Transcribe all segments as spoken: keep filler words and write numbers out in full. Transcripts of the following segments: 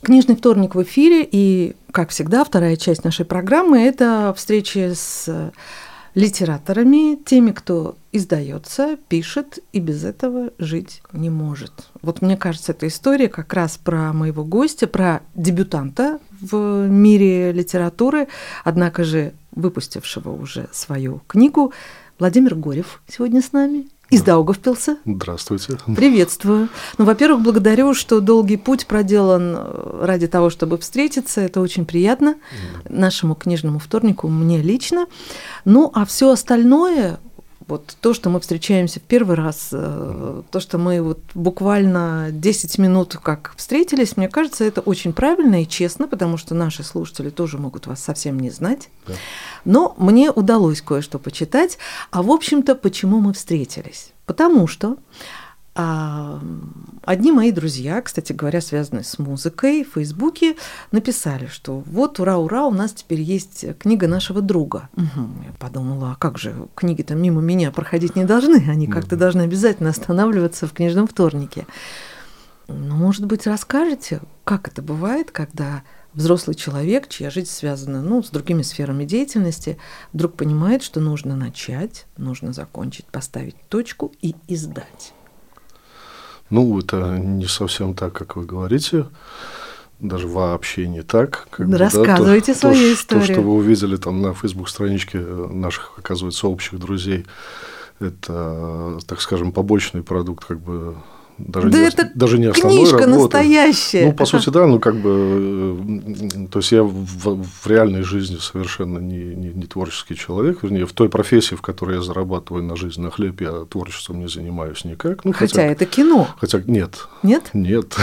Книжный вторник в эфире, и, как всегда, вторая часть нашей программы – это встречи с литераторами, теми, кто издается, пишет и без этого жить не может. Вот мне кажется, эта история как раз про моего гостя, про дебютанта в мире литературы, однако же выпустившего уже свою книгу. Владимир Горев сегодня с нами. Из Даугавпилса. Здравствуйте. Приветствую. Ну, во-первых, благодарю, что долгий путь проделан ради того, чтобы встретиться. Это очень приятно mm. нашему книжному вторнику, мне лично. Ну, а все остальное, вот то, что мы встречаемся в первый раз, mm. то, что мы вот буквально десять минут как встретились, мне кажется, это очень правильно и честно, потому что наши слушатели тоже могут вас совсем не знать. Yeah. Но мне удалось кое-что почитать. А, в общем-то, почему мы встретились? Потому что а, одни мои друзья, кстати говоря, связанные с музыкой, в Фейсбуке, написали, что вот, ура-ура, у нас теперь есть книга нашего друга. Угу. Я подумала, а как же, книги-то мимо меня проходить не должны, они как-то должны обязательно останавливаться в книжном вторнике. Ну, может быть, расскажете, как это бывает, когда взрослый человек, чья жизнь связана, ну, с другими сферами деятельности, вдруг понимает, что нужно начать, нужно закончить, поставить точку и издать? Ну, это не совсем так, как вы говорите, даже вообще не так. Как Рассказывайте бы, да, свою то, историю. То, что вы увидели там на фейсбук-страничке наших, оказывается, общих друзей, это, так скажем, побочный продукт, как бы. Даже, да не, это даже не основной книжка работы. Настоящая. Ну, по сути, да, ну, как бы, то есть я в, в реальной жизни совершенно не, не, не творческий человек, вернее, в той профессии, в которой я зарабатываю на жизнь, на хлеб, я творчеством не занимаюсь никак. Ну, хотя, хотя это кино. Хотя нет. Нет? Нет.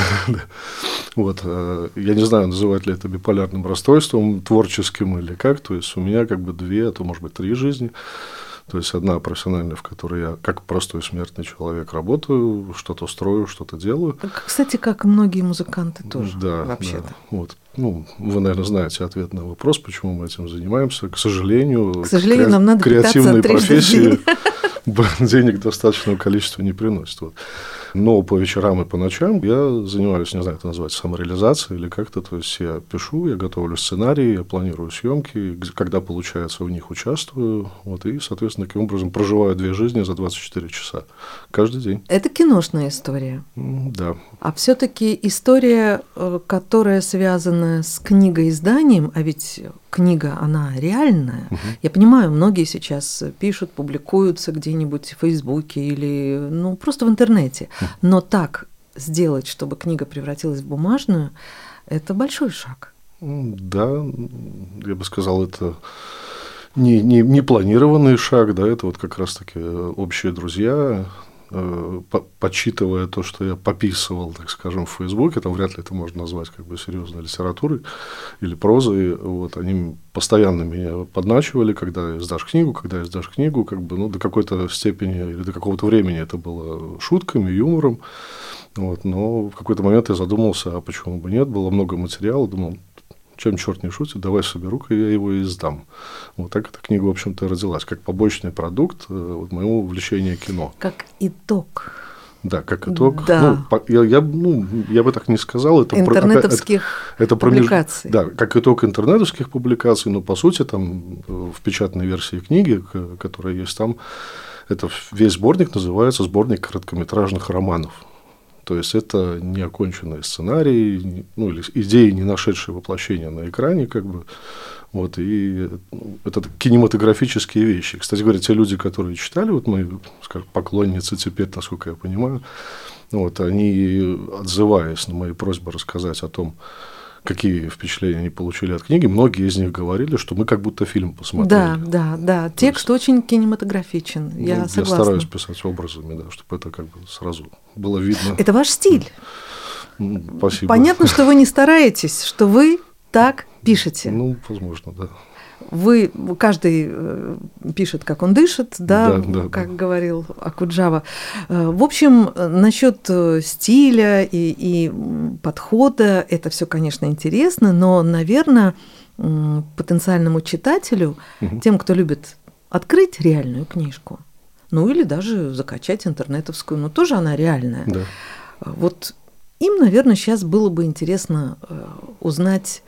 Вот, я не знаю, называть ли это биполярным расстройством, творческим или как, то есть у меня как бы две, а то, может быть, три жизни. То есть одна профессиональная, в которой я, как простой смертный человек, работаю, что-то строю, что-то делаю. Кстати, как и многие музыканты тоже, да, вообще-то. Да. Вот. Ну, вы, наверное, знаете ответ на вопрос, почему мы этим занимаемся. К сожалению, К сожалению, кре- нам надо креативные профессии день. денег достаточного количества не приносят. Вот. Но по вечерам и по ночам я занимаюсь, не знаю, это называется самореализацией или как-то. То есть я пишу, я готовлю сценарии, я планирую съемки, когда получается, в них участвую. Вот, и, соответственно, таким образом проживаю две жизни за двадцать четыре часа каждый день. Это киношная история. Да. А все-таки история, которая связана с книгоизданием, а ведь книга, она реальная. Угу. Я понимаю, многие сейчас пишут, публикуются где-нибудь в Фейсбуке или ну, просто в интернете. Угу. Но так сделать, чтобы книга превратилась в бумажную, это большой шаг. Да, я бы сказал, это не, не, не планированный шаг, да, это вот как раз-таки общие друзья. Подсчитывая то, что я пописывал, так скажем, в Фейсбуке, там вряд ли это можно назвать как бы серьезной литературой или прозой, вот, они постоянно меня подначивали, когда издашь книгу, когда издашь книгу, как бы, ну, до какой-то степени или до какого-то времени это было шутками, юмором, вот, но в какой-то момент я задумался, а почему бы нет, было много материала, думал, чем черт не шутит, давай соберу-ка я его и издам. Вот так эта книга, в общем-то, родилась, как побочный продукт вот, моего увлечения кино. Как итог. Да, как итог. Да. Ну, я, я, ну, я бы так не сказал. Это интернетовских это, это публикаций. Да, как итог интернетовских публикаций, но, по сути, там в печатной версии книги, которая есть там, это весь сборник называется «Сборник короткометражных романов». То есть это неоконченный сценарий, ну, или идеи, не нашедшие воплощения на экране, как бы. Вот, и это кинематографические вещи. Кстати говоря, те люди, которые читали, вот мои, скажем, поклонницы теперь, насколько я понимаю, вот, они, отзываясь на мои просьбы рассказать о том, какие впечатления они получили от книги, многие из них говорили, что мы как будто фильм посмотрели. Да, да, да. Текст есть, очень кинематографичен, я ну, согласна. Я стараюсь писать образами, да, чтобы это как бы сразу было видно. Это ваш стиль. Спасибо. Понятно, что вы не стараетесь, что вы так пишете. Ну, возможно, да. Вы, каждый пишет, как он дышит, да, да, да как да. говорил Окуджава. В общем, насчет стиля и, и подхода, это все, конечно, интересно, но, наверное, потенциальному читателю, угу. тем, кто любит открыть реальную книжку, ну или даже закачать интернетовскую, но тоже она реальная. Да. Вот им, наверное, сейчас было бы интересно узнать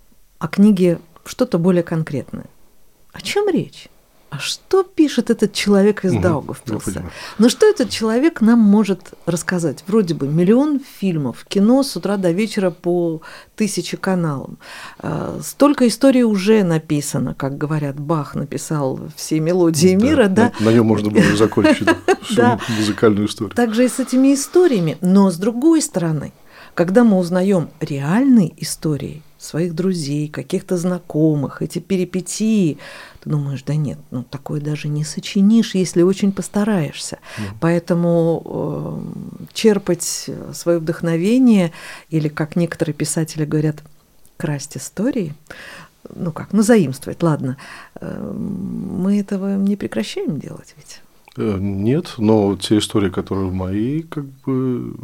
о книге что-то более конкретное. О чем речь? А что пишет этот человек из угу, Даугавпилса? Ну что этот человек нам может рассказать? Вроде бы миллион фильмов, кино с утра до вечера по тысяче каналам. Столько историй уже написано, как говорят, Бах написал все мелодии да, мира. Да? На, на нем можно было закончить всю музыкальную историю. Также и с этими историями. Но с другой стороны, когда мы узнаем реальные истории своих друзей, каких-то знакомых, эти перипетии, ты думаешь, да нет, ну такое даже не сочинишь, если очень постараешься. Mm. Поэтому э, черпать свое вдохновение, или, как некоторые писатели говорят, красть истории, ну как, ну заимствовать, ладно, э, мы этого не прекращаем делать ведь. Нет, но те истории, которые в моей как бы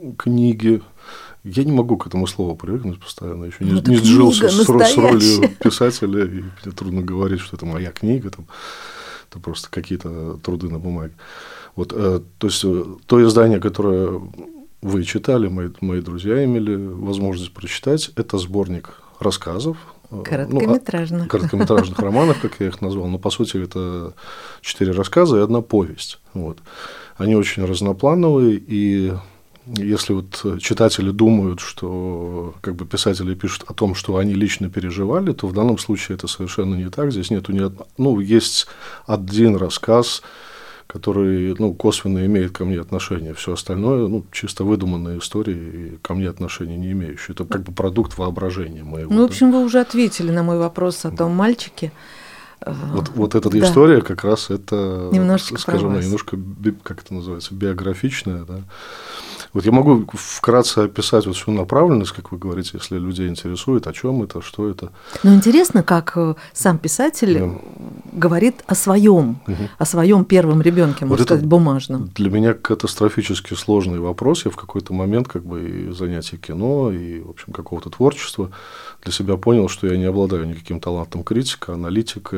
книге, я не могу к этому слову привыкнуть постоянно, еще не, не сжился с, с ролью писателя, и мне трудно говорить, что это моя книга, там, это просто какие-то труды на бумаге. Вот, то есть, то издание, которое вы читали, мои, мои друзья имели возможность прочитать, это сборник рассказов. Короткометражных. Ну, короткометражных романов, как я их назвал. Но, по сути, это четыре рассказа и одна повесть. Вот. Они очень разноплановые, и если вот читатели думают, что как бы писатели пишут о том, что они лично переживали, то в данном случае это совершенно не так. Здесь нету ни одного... Ну, есть один рассказ, который, ну, косвенно имеет ко мне отношение. Все остальное, ну, чисто выдуманные истории, и ко мне отношения не имеющие. Это как бы продукт воображения моего. Ну, в общем, да? Вы уже ответили на мой вопрос о том мальчике. Вот, вот эта да. история как раз это, немножечко скажем, немножко, как это называется, биографичная, да. Вот я могу вкратце описать вот всю направленность, как вы говорите, если людей интересует, о чем это, что это. Ну, интересно, как сам писатель да. говорит о своем, угу. о своем первом ребенке, можно вот сказать, бумажном. Для меня катастрофически сложный вопрос. Я в какой-то момент как бы и занятия кино, и, в общем, какого-то творчества для себя понял, что я не обладаю никаким талантом критика, аналитика.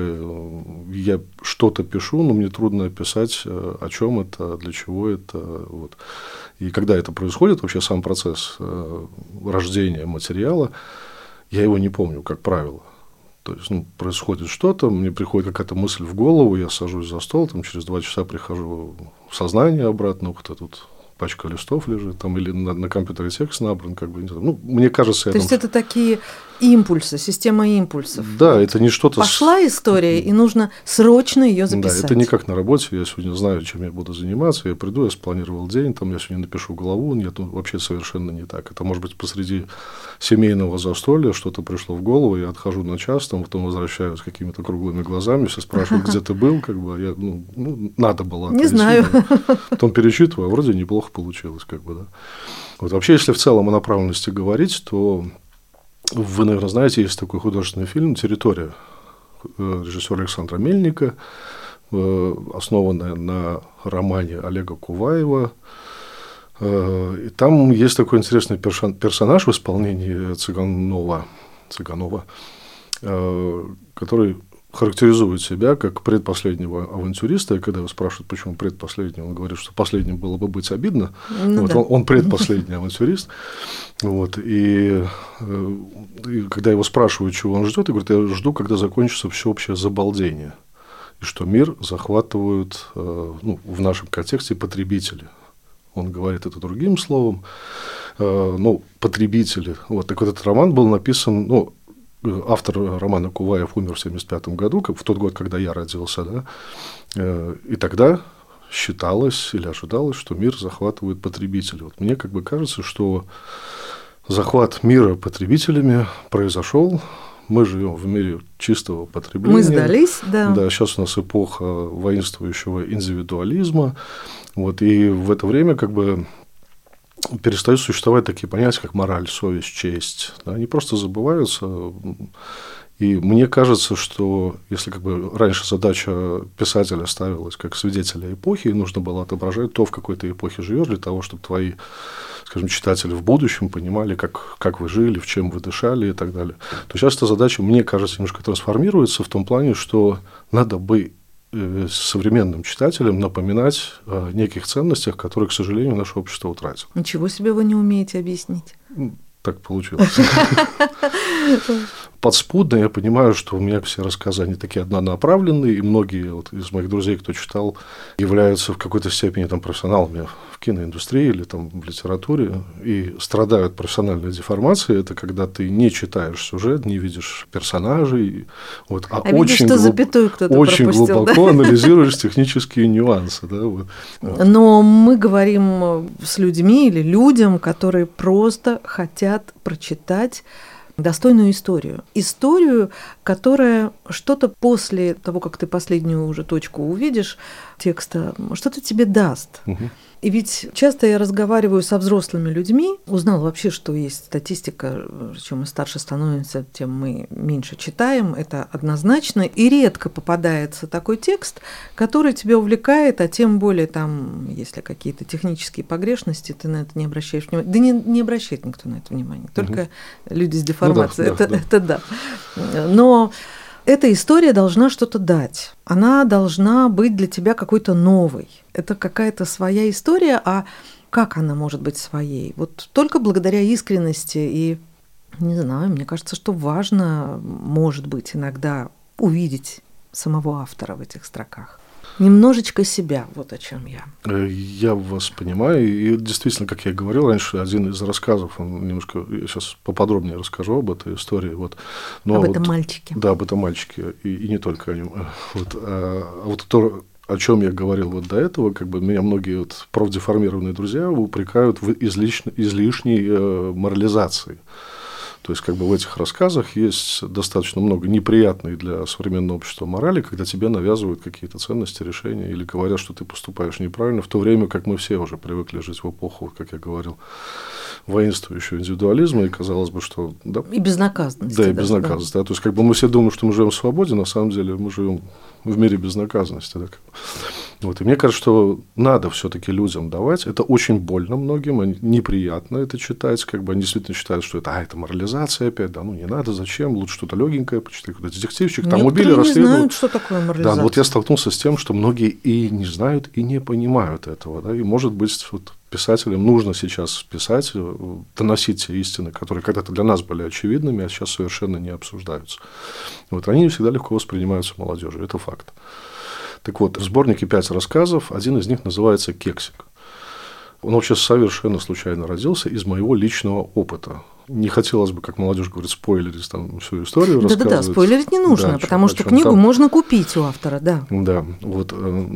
Я что-то пишу, но мне трудно описать, о чем это, для чего это. Вот. И когда это происходит, вообще сам процесс рождения материала, я его не помню, как правило. То есть, ну, происходит что-то, мне приходит какая-то мысль в голову, я сажусь за стол, там, через два часа прихожу в сознание обратно, ух ты, тут пачка листов лежит, там, или на, на компьютере текст набран, как бы, не знаю. Ну, мне кажется... То я есть, там... это такие импульсы, система импульсов. Да, это не что-то... Пошла история, и нужно срочно ее записать. Да, это не как на работе, я сегодня знаю, чем я буду заниматься, я приду, я спланировал день, там, я сегодня напишу главу, нет, ну, вообще совершенно не так. Это может быть посреди семейного застолья, что-то пришло в голову, я отхожу на час, там, потом возвращаюсь с какими-то круглыми глазами, все спрашивают, где ты был, как бы, я, ну, ну, надо было. Не знаю. Потом перечитываю, а вроде неплохо получилось, как бы, да. Вот вообще, если в целом о направленности говорить, то вы, наверное, знаете, есть такой художественный фильм «Территория» режиссера Александра Мельника, основанная на романе Олега Куваева. И там есть такой интересный персонаж в исполнении Цыганова, Цыганова, который характеризует себя как предпоследнего авантюриста, и когда его спрашивают, почему предпоследний, он говорит, что последним было бы быть обидно. Ну, вот, да. он, он предпоследний авантюрист. Вот, и, и когда его спрашивают, чего он ждет, он говорит, я жду, когда закончится всеобщее забалдение, и что мир захватывают, ну, в нашем контексте, потребители. Он говорит это другим словом, ну, потребители. Вот, так вот этот роман был написан, ну, автор романа Куваев умер в семьдесят пятом году, как в тот год, когда я родился, да, и тогда считалось или ожидалось, что мир захватывает потребители. Вот мне как бы кажется, что захват мира потребителями произошел. Мы живем в мире чистого потребления. Мы сдались, да. Да, сейчас у нас эпоха воинствующего индивидуализма. Вот, и в это время как бы перестают существовать такие понятия, как мораль, совесть, честь. Да, они просто забываются. И мне кажется, что если как бы раньше задача писателя ставилась как свидетеля эпохи, и нужно было отображать то, в какой ты эпохе живешь, для того, чтобы твои, скажем, читатели в будущем понимали, как, как вы жили, в чем вы дышали и так далее, то сейчас эта задача, мне кажется, немножко трансформируется в том плане, что надо бы современным читателям напоминать о неких ценностях, которые, к сожалению, наше общество утратило. Ничего себе вы не умеете объяснить. Так получилось. Подспудно я понимаю, что у меня все рассказы, они такие однонаправленные, и многие вот из моих друзей, кто читал, являются в какой-то степени там, профессионалами в киноиндустрии или там, в литературе, и страдают профессиональной деформацией. Это когда ты не читаешь сюжет, не видишь персонажей, вот, а, а очень, видишь, глуб... очень глубоко да? анализируешь технические нюансы. Да, вот. Но мы говорим с людьми или людям, которые просто хотят прочитать достойную историю. Историю, которая что-то после того, как ты последнюю уже точку увидишь текста, что-то тебе даст. Угу. И ведь часто я разговариваю со взрослыми людьми, узнала вообще, что есть статистика, чем мы старше становимся, тем мы меньше читаем, это однозначно, и редко попадается такой текст, который тебя увлекает, а тем более там, если какие-то технические погрешности, ты на это не обращаешь внимания. Да не, не обращает никто на это внимания, только угу. люди с деформацией, ну, да, это, да, это да. Но эта история должна что-то дать. Она должна быть для тебя какой-то новой. Это какая-то своя история, а как она может быть своей? Вот только благодаря искренности и, не знаю, мне кажется, что важно, может быть, иногда увидеть самого автора в этих строках. Немножечко себя, вот о чем я. Я вас понимаю, и действительно, как я и говорил раньше, один из рассказов, он немножко, я сейчас поподробнее расскажу об этой истории. Вот. Но об вот, этом мальчике. Да, об этом мальчике, и, и не только о нем. Вот, а, вот то, о чем я говорил вот до этого, как бы меня многие вот профдеформированные друзья упрекают в излишней, излишней э, морализации. То есть, как бы в этих рассказах есть достаточно много неприятной для современного общества морали, когда тебе навязывают какие-то ценности, решения или говорят, что ты поступаешь неправильно, в то время как мы все уже привыкли жить в эпоху, как я говорил, воинствующего индивидуализма, и казалось бы, что... Да, и безнаказанности. Да, и безнаказанности. Да. Да. То есть, как бы мы все думаем, что мы живем в свободе, на самом деле мы живем в мире безнаказанности. Да. Вот. И мне кажется, что надо все-таки людям давать. Это очень больно многим, неприятно это читать. Как бы они действительно считают, что это, а, это морализация опять. Да, ну не надо, зачем? Лучше что-то легенькое почитай, какой-то детективчик. Там убили, расследуют. Не знают, что такое морализация. Да, вот я столкнулся с тем, что многие и не знают, и не понимают этого. Да. И, может быть, вот писателям нужно сейчас писать, доносить те истины, которые когда-то для нас были очевидными, а сейчас совершенно не обсуждаются. Вот они не всегда легко воспринимаются молодежью. Это факт. Так вот, в сборнике пять рассказов, один из них называется «Кексик». Он вообще совершенно случайно родился из моего личного опыта. Не хотелось бы, как молодежь говорит, спойлерить там всю историю да, рассказывать. Да-да-да, спойлерить не нужно, да, потому что книгу там можно купить у автора, да. Да, вот,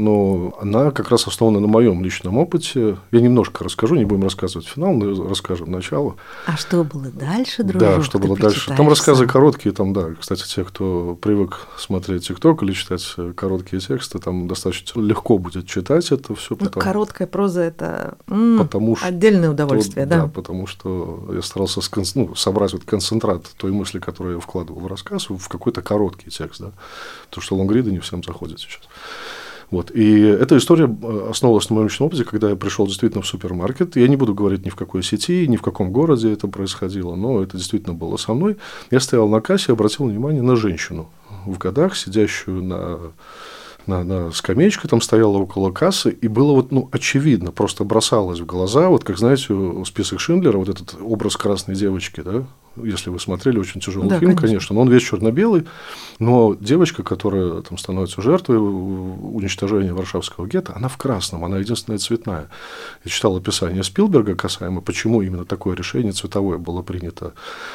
но она как раз основана на моем личном опыте. Я немножко расскажу, не будем рассказывать финал, но расскажем начало. А что было дальше, дружок? Да, что было дальше. Там рассказы сам. короткие, там, да. Кстати, те, кто привык смотреть ТикТок или читать короткие тексты, там достаточно легко будет читать это все. Ну, короткая проза – это м- потому отдельное удовольствие, что, да. Да, потому что я старался ну, собрать вот концентрат той мысли, которую я вкладывал в рассказ, в какой-то короткий текст, да, потому что лонгриды не всем заходят сейчас. Вот. И эта история основывалась на моем личном опыте, когда я пришел действительно в супермаркет. Я не буду говорить ни в какой сети, ни в каком городе это происходило, но это действительно было со мной. Я стоял на кассе и обратил внимание на женщину в годах, сидящую на... На, на скамеечке там стояла около кассы, и было вот, ну, очевидно, просто бросалось в глаза, вот как, знаете, список Шиндлера, вот этот образ красной девочки, да, если вы смотрели, очень тяжелый да, фильм, конечно. конечно, но он весь черно-белый, но девочка, которая там становится жертвой уничтожения Варшавского гетто, она в красном, она единственная цветная. Я читал описание Спилберга касаемо, почему именно такое решение цветовое было принято.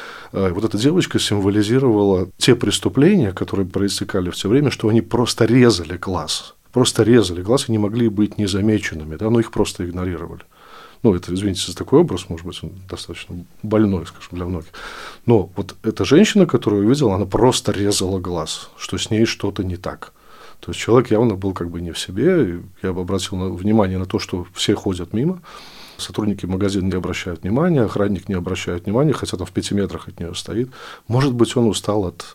Вот эта девочка символизировала те преступления, которые проистекали в то время, что они просто резали глаз. Просто резали глаз и не могли быть незамеченными, да, но их просто игнорировали. Ну, это, извините за такой образ, может быть, он достаточно больной, скажем, для многих. Но вот эта женщина, которую я увидел, она просто резала глаз, что с ней что-то не так. То есть человек явно был как бы не в себе. Я бы обратил внимание на то, что все ходят мимо. Сотрудники магазина не обращают внимания, охранник не обращает внимания, хотя там в пяти метрах от нее стоит. Может быть, он устал от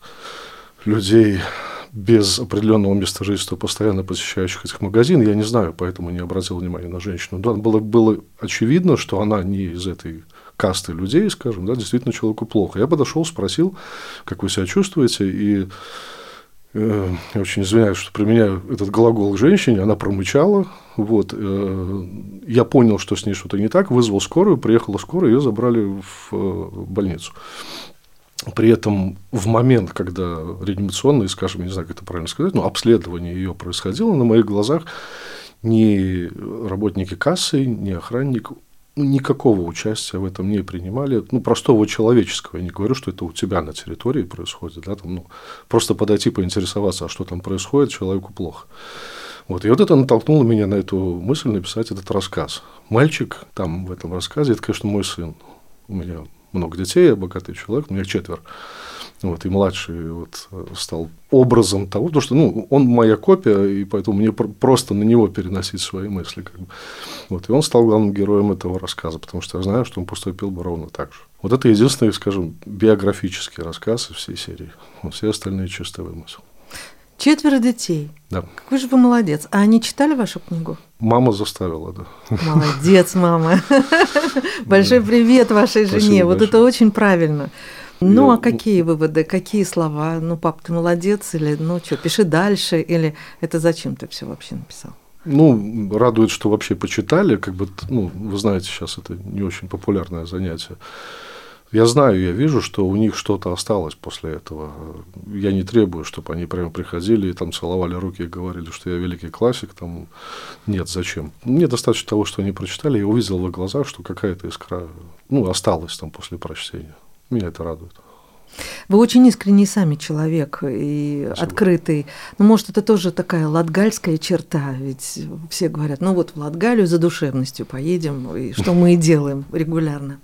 людей без определенного места жительства, постоянно посещающих этих магазин, я не знаю, поэтому не обратил внимания на женщину. Да, было, было очевидно, что она не из этой касты людей, скажем, да, действительно человеку плохо. Я подошел, спросил, как вы себя чувствуете, и Я очень извиняюсь, что применяю этот глагол к женщине, она промычала, вот, я понял, что с ней что-то не так, вызвал скорую, приехала скорая, ее забрали в больницу. При этом в момент, когда реанимационное, скажем, я не знаю, как это правильно сказать, но обследование ее происходило, на моих глазах ни работники кассы, ни охранник никакого участия в этом не принимали, ну, простого человеческого. Я не говорю, что это у тебя на территории происходит, да, там, ну, просто подойти, поинтересоваться, а что там происходит, человеку плохо. Вот, и вот это натолкнуло меня на эту мысль написать этот рассказ. Мальчик там в этом рассказе, это, конечно, мой сын. У меня много детей, я богатый человек, у меня четверо. Вот, и младший вот стал образом того, потому что, ну, он моя копия, и поэтому мне просто на него переносить свои мысли. Как бы. Вот, и он стал главным героем этого рассказа, потому что я знаю, что он поступил бы ровно так же. Вот это единственный, скажем, биографический рассказ из всей серии. Вот все остальные чистый вымысел. Четверо детей. Да. Какой же вы молодец. А они читали вашу книгу? Мама заставила, да. Молодец, мама. Большой привет вашей жене. Вот это очень правильно. Ну, а какие выводы, какие слова? Ну, пап, ты молодец, или ну что, пиши дальше, или это зачем ты все вообще написал? Ну, радует, что вообще почитали, как бы, ну, вы знаете, сейчас это не очень популярное занятие. Я знаю, я вижу, что у них что-то осталось после этого. Я не требую, чтобы они прямо приходили и там целовали руки и говорили, что я великий классик. Там... Нет, зачем? Мне достаточно того, что они прочитали, я увидел в их глазах, что какая-то искра, ну, осталась там после прочтения. Меня это радует. Вы очень искренний сами человек и Спасибо. Открытый. Ну, может, это тоже такая латгальская черта, ведь все говорят, ну вот в Латгалию за душевностью поедем, и что мы и делаем регулярно.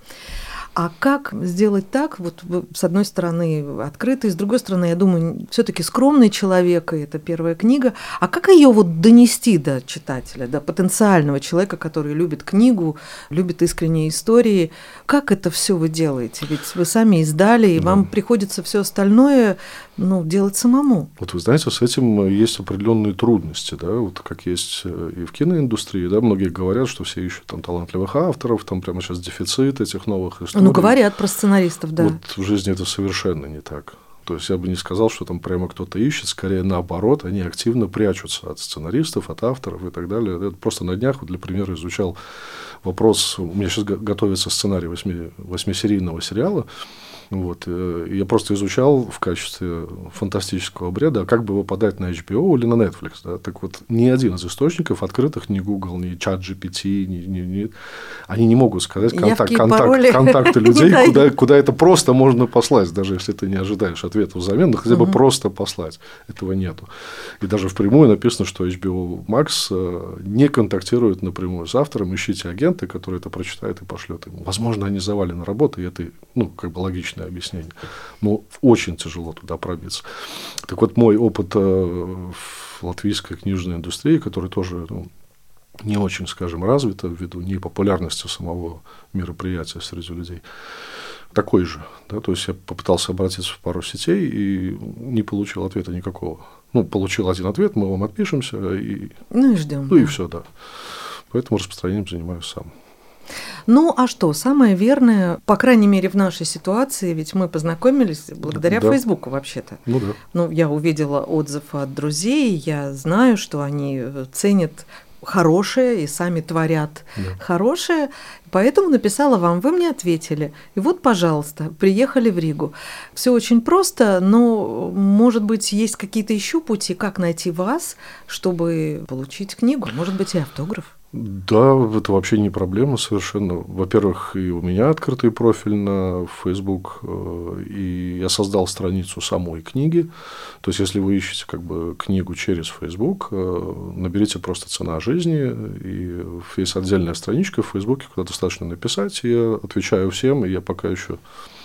А как сделать так, вот вы, с одной стороны, открытый, с другой стороны, я думаю, все-таки скромный человек, и это первая книга, а как ее вот донести до читателя, до потенциального человека, который любит книгу, любит искренние истории? Как это все вы делаете? Ведь вы сами издали, и да. вам приходится все остальное, ну, делать самому. Вот вы знаете, с этим есть определенные трудности, да, вот как есть и в киноиндустрии, да, многие говорят, что все ищут там талантливых авторов, там прямо сейчас дефицит этих новых историй. Ну, говорят про сценаристов, да. Вот в жизни это совершенно не так. То есть я бы не сказал, что там прямо кто-то ищет, скорее наоборот, они активно прячутся от сценаристов, от авторов и так далее. Я просто на днях, вот для примера, изучал вопрос, у меня сейчас готовится сценарий восьми, восьмисерийного сериала, вот, я просто изучал в качестве фантастического бреда, как бы его подать на эйч би о или на Netflix. Да? Так вот, ни один из источников открытых, ни Google, ни ChatGPT, ни, ни, ни, они не могут сказать контакт, контакт, контакты людей, куда, куда это просто можно послать, даже если ты не ожидаешь ответа взамен, но хотя бы uh-huh. просто послать. Этого нету. И даже впрямую написано, что эйч би о Max не контактирует напрямую с автором, ищите агента, который это прочитает и пошлет ему. Возможно, они завалены работой, и это, ну, как бы логичное объяснение. Но очень тяжело туда пробиться. Так вот, мой опыт в латвийской книжной индустрии, который тоже ну, не очень, скажем, развит ввиду непопулярности самого мероприятия среди людей, такой же. Да? То есть я попытался обратиться в пару сетей и не получил ответа никакого. Ну, получил один ответ, мы вам отпишемся. И... Ну и ждем. Ну да. и все, да. Поэтому распространением занимаюсь сам. Ну, а что, самое верное, по крайней мере, в нашей ситуации, ведь мы познакомились благодаря да. Фейсбуку вообще-то. Ну да. Ну, я увидела отзыв от друзей, я знаю, что они ценят хорошее и сами творят да. хорошее, поэтому написала вам, вы мне ответили. И вот, пожалуйста, приехали в Ригу. Все очень просто, но, может быть, есть какие-то еще пути, как найти вас, чтобы получить книгу, может быть, и автограф. Да, это вообще не проблема совершенно. Во-первых, и у меня открытый профиль на Facebook, и я создал страницу самой книги. То есть, если вы ищете как бы книгу через Facebook, наберите просто «Цена жизни», и есть отдельная страничка в Facebook, куда достаточно написать, и я отвечаю всем, и я пока еще,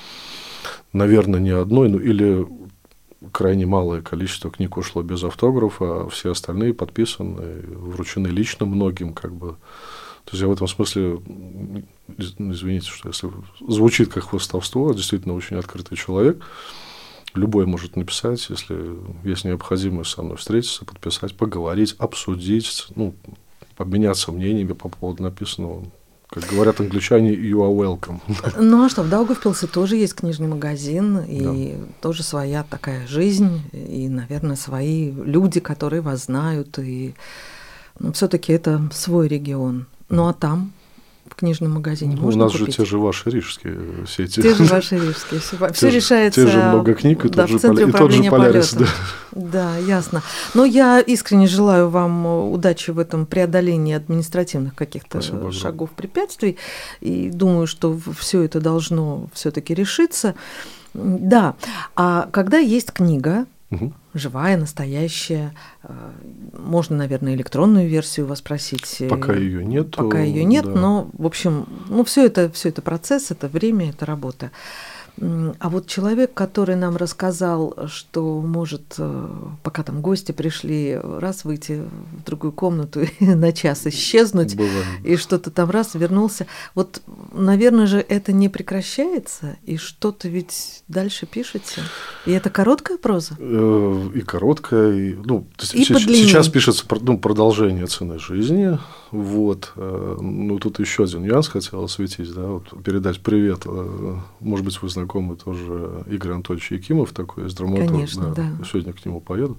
наверное, ни одной, ну или... крайне малое количество книг ушло без автографа, а все остальные подписаны, вручены лично многим, как бы. То есть я в этом смысле, извините, что если звучит как хвастовство, действительно очень открытый человек. Любой может написать, если есть необходимость со мной встретиться, подписать, поговорить, обсудить, ну, обменяться мнениями по поводу написанного. Как говорят англичане, you are welcome. Ну а что, в Даугавпилсе тоже есть книжный магазин, и да. тоже своя такая жизнь, и, наверное, свои люди, которые вас знают, и ну, все-таки это свой регион. Ну а там, в книжном магазине, ну, можно у нас купить? же те же ваши рижские сети. Те же ваши рижские. Все, все решается. Те же много книг, и, да, тот, же, и тот же Полярис. Да. да, ясно. Но я искренне желаю вам удачи в этом преодолении административных каких-то Спасибо шагов, препятствий. И думаю, что все это должно все-таки решиться. Да. А когда есть книга, угу. живая, настоящая. Можно, наверное, электронную версию вас просить. Пока ее нет. Пока ее нет, да. но, в общем, ну, все это, все это процесс, это время, это работа. А вот человек, который нам рассказал, что может, пока там гости пришли, раз выйти в другую комнату и на час исчезнуть, Бывает. и что-то там раз вернулся, вот, наверное же, это не прекращается, и что-то ведь дальше пишете. И это короткая проза? И короткая, и, ну, и сейчас пишется ну, продолжение «Цены жизни». Вот. Ну, тут еще один нюанс хотел осветить, да, вот передать привет. Может быть, вы знакомы тоже Игорь Анатольевич Якимов, такой из драматург. Конечно, да. да. Сегодня к нему поеду.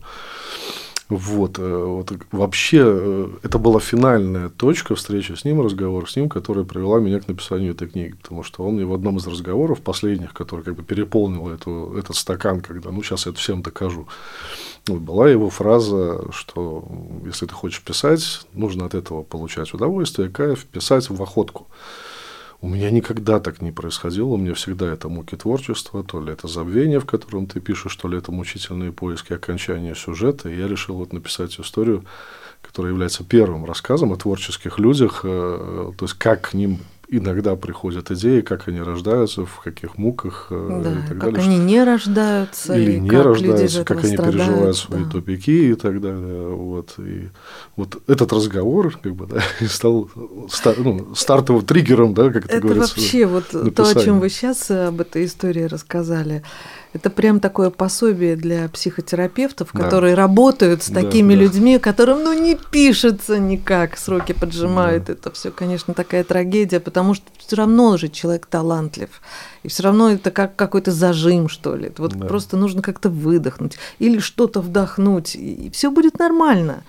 Вот, вот. Вообще, это была финальная точка встречи с ним, разговор с ним, которая привела меня к написанию этой книги. Потому что он мне в одном из разговоров, последних, который как бы переполнил эту, этот стакан, когда, ну, сейчас я это всем докажу, вот, была его фраза, что если ты хочешь писать, нужно от этого получать удовольствие, кайф, писать в охотку. У меня никогда так не происходило, у меня всегда это муки творчества, то ли это забвение, в котором ты пишешь, то ли это мучительные поиски окончания сюжета. И я решил вот написать историю, которая является первым рассказом о творческих людях, то есть как к ним иногда приходят идеи, как они рождаются, в каких муках да, и так как далее. Как они не рождаются, или и не как рождаются, люди как они страдают, переживают свои да. тупики и так далее. Вот. И вот этот разговор как бы, да, стал стар, ну, стартовым триггером, да, как это, это говорится. Это вообще вот написание. То, о чем вы сейчас об этой истории рассказали, это прям такое пособие для психотерапевтов, да. которые работают с такими да, людьми, да. которым ну, не пишется никак, сроки поджимают. Да. Это все, конечно, такая трагедия, потому что все равно же человек талантлив. И все равно это как какой-то зажим, что ли. Вот да. просто нужно как-то выдохнуть или что-то вдохнуть, и все будет нормально.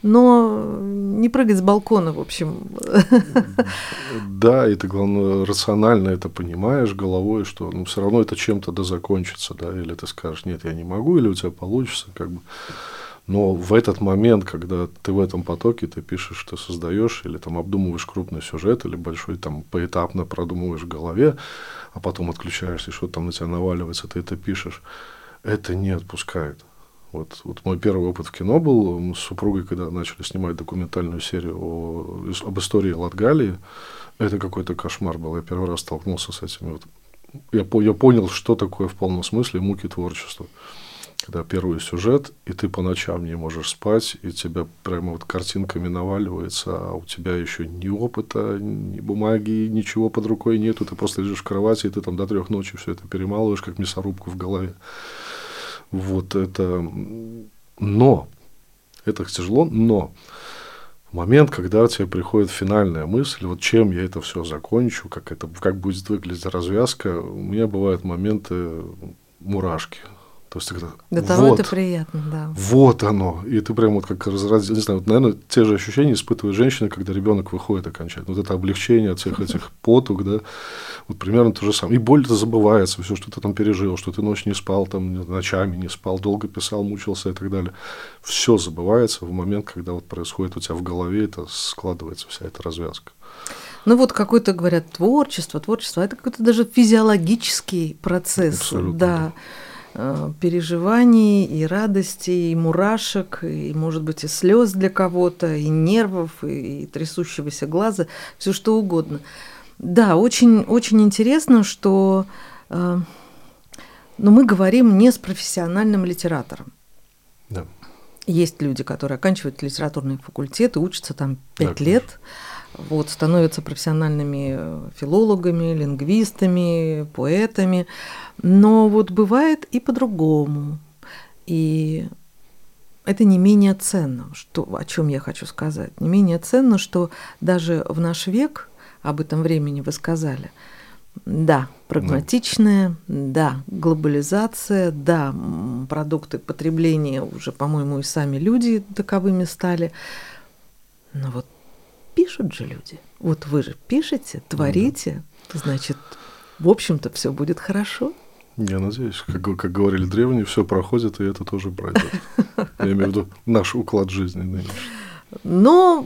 Но не прыгать с балкона, в общем. Да, и ты, главное, рационально это понимаешь головой, что ну, все равно это чем-то да закончится, да, или ты скажешь, нет, я не могу, или у тебя получится, как бы. Но в этот момент, когда ты в этом потоке, ты пишешь, ты создаешь, или там обдумываешь крупный сюжет, или большой, там, поэтапно продумываешь в голове, а потом отключаешься, и что-то там на тебя наваливается, ты это пишешь, это не отпускает. Вот, вот мой первый опыт в кино был, мы с супругой, когда начали снимать документальную серию о, об истории Латгалии, это какой-то кошмар был. Я первый раз столкнулся с этим. Вот. Я, я понял, что такое в полном смысле муки творчества. Когда первый сюжет, и ты по ночам не можешь спать, и тебя прямо вот картинками наваливается, а у тебя еще ни опыта, ни бумаги, ничего под рукой нету, ты просто лежишь в кровати, и ты там до трех ночи все это перемалываешь, как мясорубку в голове. Вот это, но, это тяжело, но в момент, когда тебе приходит финальная мысль, вот чем я это все закончу, как, это, как будет выглядеть развязка, у меня бывают моменты мурашки. То есть, когда, до того вот, это приятно, да. Вот оно. И ты прям вот как разразил, не знаю, вот, наверное, те же ощущения испытывает женщина, когда ребенок выходит окончательно. Вот это облегчение от всех этих потуг, да, вот примерно то же самое. И боль-то забывается, все, что ты там пережил, что ты ночь не спал, там, ночами не спал, долго писал, мучился и так далее. Все забывается в момент, когда вот происходит у тебя в голове, это складывается вся эта развязка. Ну вот какое-то, говорят, творчество, творчество, это какой-то даже физиологический процесс. Абсолютно, да. да. Переживаний и радостей, и мурашек, и, может быть, и слез для кого-то, и нервов, и, и трясущегося глаза, все что угодно. Да, очень, очень интересно, что э, но мы говорим не с профессиональным литератором. Да. Есть люди, которые оканчивают литературный факультет и учатся там пять да, лет, вот, становятся профессиональными филологами, лингвистами, поэтами. Но вот бывает и по-другому. И это не менее ценно, что, о чем я хочу сказать. Не менее ценно, что даже в наш век об этом времени вы сказали. Да, прагматичная, да, глобализация, да, продукты потребления уже, по-моему, и сами люди таковыми стали. Но вот пишут же люди. Вот вы же пишете, творите, да. Значит, в общем-то, все будет хорошо. Я надеюсь, как, как говорили древние, все проходит, и это тоже пройдет. Я имею в виду наш уклад жизни нынешний. Но,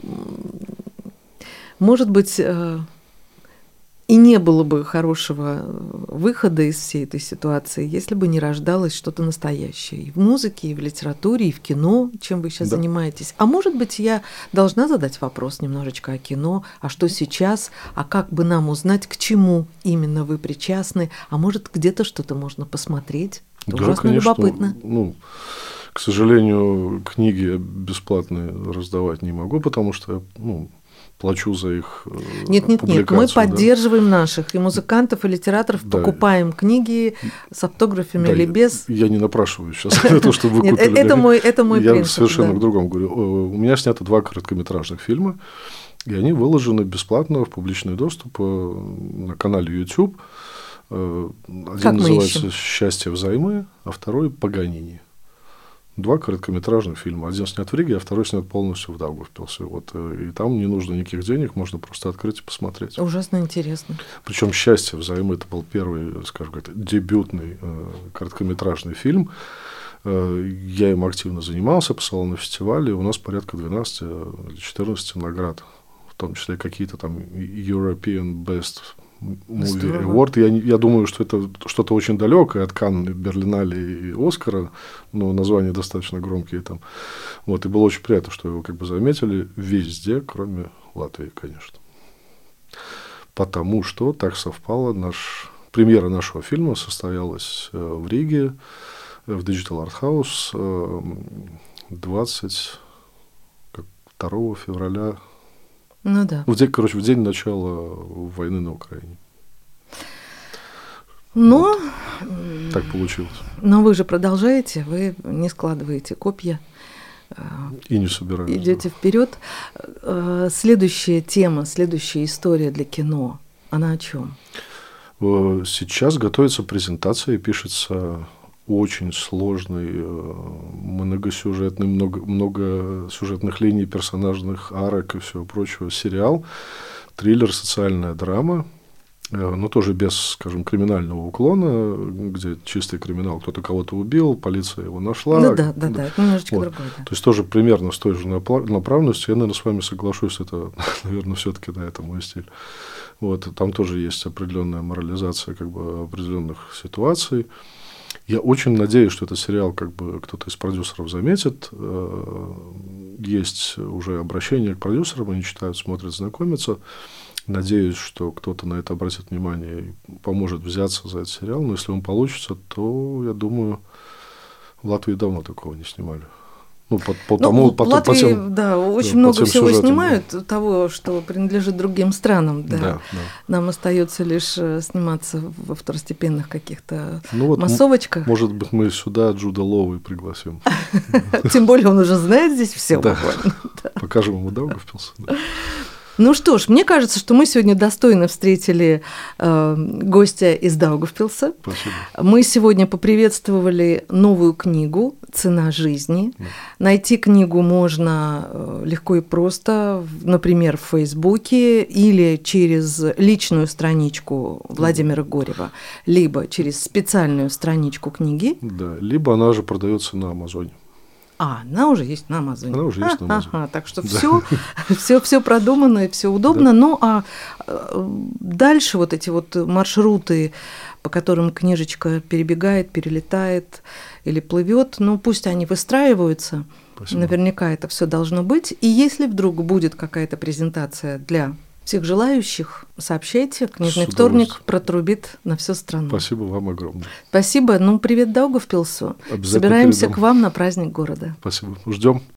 может быть, и не было бы хорошего выхода из всей этой ситуации, если бы не рождалось что-то настоящее и в музыке, и в литературе, и в кино, чем вы сейчас да. занимаетесь. А может быть, я должна задать вопрос немножечко о кино, а что сейчас, а как бы нам узнать, к чему именно вы причастны, а может, где-то что-то можно посмотреть? Это да, ужасно конечно, любопытно. Ну, к сожалению, книги я бесплатно раздавать не могу, потому что я, ну, плачу за их Нет, нет, нет, мы поддерживаем да. наших и музыкантов, и литераторов, да. покупаем книги с автографами да, или без. Я не напрашиваюсь сейчас на то, чтобы вы купили. Это мой это мой Я принцип. совершенно к другому говорю. У меня снято два короткометражных фильма, и они выложены бесплатно в публичный доступ на канале YouTube. Один называется «Счастье взаймы», а второй «Паганини». Два короткометражных фильма. Один снят в Риге, а второй снят полностью в Даугавпилсе. Вот, и там не нужно никаких денег, можно просто открыть и посмотреть. Ужасно интересно. Причем «Счастье взаймы» — это был первый, скажем так, дебютный э, короткометражный фильм. Э, я им активно занимался, посылал на фестивали. У нас порядка двенадцать-четырнадцать наград, в том числе какие-то там European Best Movie Award. Я, я думаю, что это что-то очень далекое от Канн, Берлинале и Оскара, но названия достаточно громкие там. Вот, и было очень приятно, что его как бы заметили везде, кроме Латвии, конечно. Потому что так совпало, наш, премьера нашего фильма состоялась в Риге, в Digital Art House двадцать второго февраля. Ну да. В день, короче, в день начала войны на Украине. Но... Вот. Так получилось. Но вы же продолжаете, вы не складываете копья. И не собираюсь. Идете вперед. Следующая тема, следующая история для кино, она о чем? Сейчас готовится презентация и пишется очень сложный, многосюжетный, много, много сюжетных линий, персонажных арок и всего прочего сериал, триллер, социальная драма, но тоже без, скажем, криминального уклона, где чистый криминал, кто-то кого-то убил, полиция его нашла. Ну да, да, да, это немножечко вот. другое. Да. То есть тоже примерно с той же направленностью. Я, наверное, с вами соглашусь, это, наверное, все-таки да, это мой стиль. Вот, там тоже есть определенная морализация как бы определенных ситуаций. Я очень надеюсь, что этот сериал как бы кто-то из продюсеров заметит. Есть уже обращение к продюсерам, они читают, смотрят, знакомятся. Надеюсь, что кто-то на это обратит внимание и поможет взяться за этот сериал. Но если он получится, то, я думаю, в Латвии давно такого не снимали. Ну, по, по ну, тому, в по, Латвии, по тем, да, очень да, много всего сюжетам, снимают, да. того, что принадлежит другим странам. Да. Да, да. Нам остается лишь сниматься во второстепенных каких-то ну, вот массовочках. М- может быть, мы сюда Джуда Лоу и пригласим. Тем более он уже знает здесь все. Покажем ему Даугавпилс. Ну что ж, мне кажется, что мы сегодня достойно встретили э, гостя из Даугавпилса. Спасибо. Мы сегодня поприветствовали новую книгу «Цена жизни». Да. Найти книгу можно э, легко и просто, например, в Фейсбуке или через личную страничку Владимира Горева, либо через специальную страничку книги. Да, либо она же продается на Амазоне. А, она уже есть на Амазоне. Она уже есть на Амазоне. Ага, так что все, все, все продумано и все удобно. Да. Ну а дальше вот эти вот маршруты, по которым книжечка перебегает, перелетает или плывет, ну пусть они выстраиваются. Спасибо. Наверняка это все должно быть. И если вдруг будет какая-то презентация для всех желающих, сообщайте. Книжный вторник протрубит на всю страну. Спасибо вам огромное. Спасибо. Ну, привет Даугавпилсу. Собираемся передам. К вам на праздник города. Спасибо. Ждем.